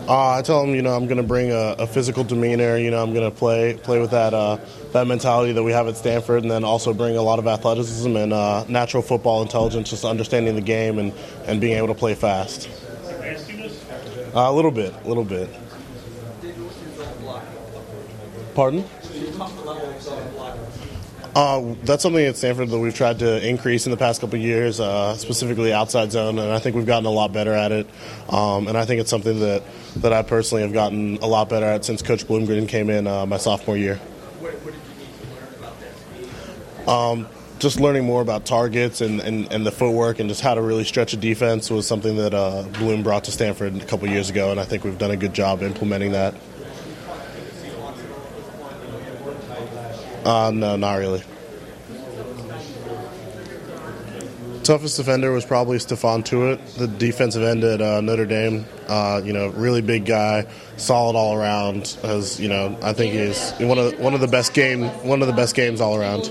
I tell him, I'm going to bring a physical demeanor. I'm going to play with that mentality that we have at Stanford, and then also bring a lot of athleticism and natural football intelligence, just understanding the game and being able to play fast. A little bit. Pardon? That's something at Stanford that we've tried to increase in the past couple of years, specifically outside zone, and I think we've gotten a lot better at it. And I think it's something that I personally have gotten a lot better at since Coach Bloomgren came in my sophomore year. What did you need to learn about that? Just learning more about targets and the footwork and just how to really stretch a defense was something that Bloom brought to Stanford a couple of years ago, and I think we've done a good job implementing that. No, not really. Toughest defender was probably Stephon Tuitt, the defensive end at Notre Dame. Really big guy, solid all around. I think he's one of the best games all around.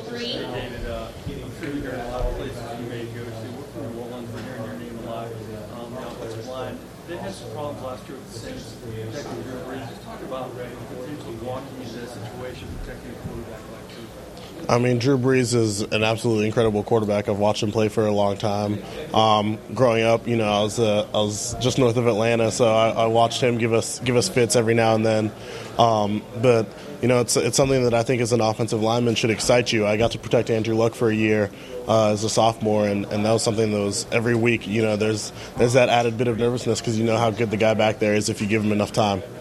They had some problems last year with the Saints protecting Drew Brees. Just talk about potentially walking into this situation, protecting a quarterback like Drew. I mean, Drew Brees is an absolutely incredible quarterback. I've watched him play for a long time. Growing up, I was just north of Atlanta, so I watched him give us fits every now and then. But it's something that I think as an offensive lineman should excite you. I got to protect Andrew Luck for a year as a sophomore, and that was something that was every week. There's that added bit of nervousness because you know how good the guy back there is if you give him enough time.